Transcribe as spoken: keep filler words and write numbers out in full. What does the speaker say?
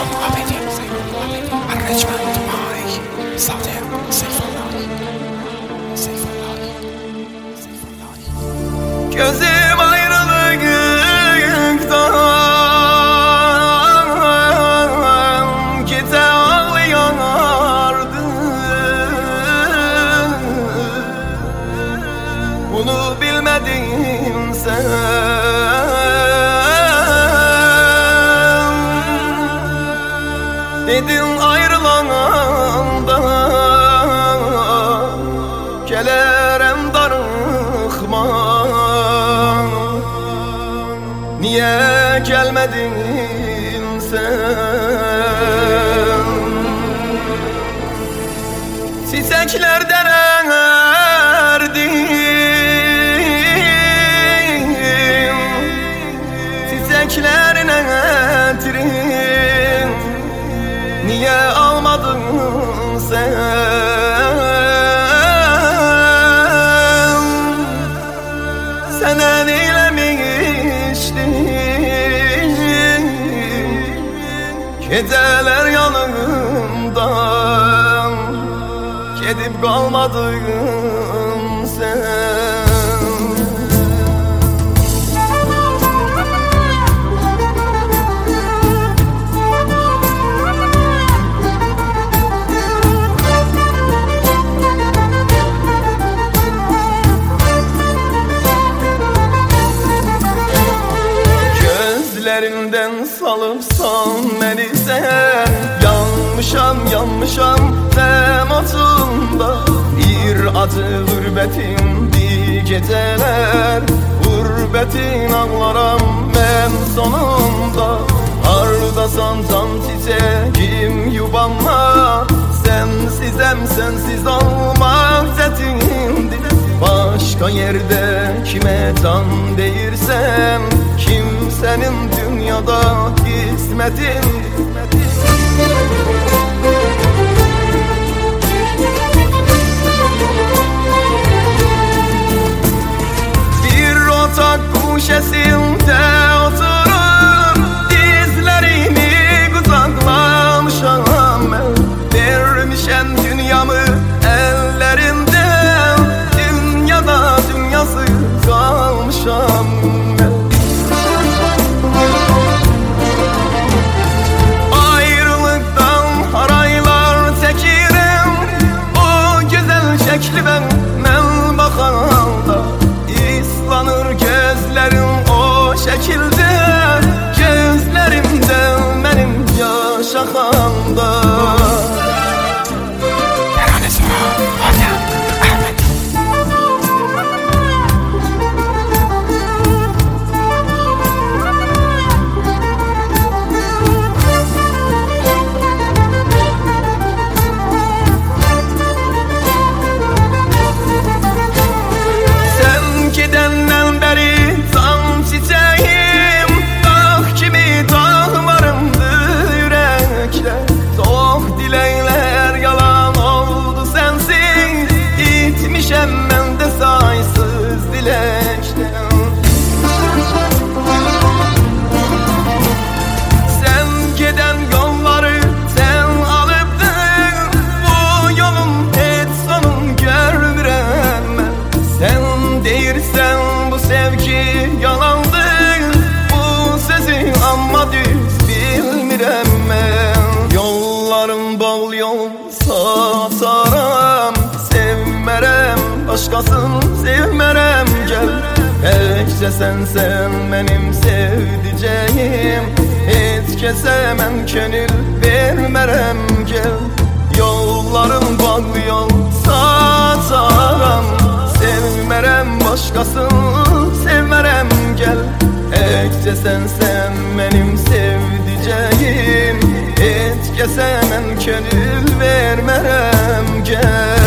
Abedi, Arracement Mari, Sadir, Seyfullah, Seyfullah, Seyfullah. Gözüm ayrılıktan gece ağlıyordu. Bunu bilmedin sen. Dedin ayrılanda gelerem darıkma. Niye gelmedin sen? Çiçeklerden erdim, çiçeklerine getirin. Niye almadın sen? Sen eylemiştin geceler yanımdan, gidip kalmadın sen. Gözlerimden salıpsan beni sen, yanmışam yanmışam tematımda. Bir acı gurbetimdi geceler, gurbetin ağlaram ben sonunda. Hardasan tam çiçeğim yuvamla, sensizem sensiz olmak çetindir. Başka yerde kime can değirsem, kimsenin dünyada kısmetin. Bir otak köşesinde oturup dizlerimi kucaklamışam ben. Vermişem dünyamı ellerinden, dünyada dünyası kalmışam ben. Ayrılıktan haraylar çekirim, o güzel şekli ben men bakanda. İslanır gözlerim o şekilde, gözlerimden benim yaş akanda. Satarım, sevmerem, başkasını sevmerem gel. Ekçe sen sen benim sevdiceğim, hiç kesemem könül vermerem gel. Yollarım bağlı yol satarım, sevmerem, başkasını sevmerem gel. Ekçe sen sen benim sevdiceğim, hiç kesemem könül vermerem gel.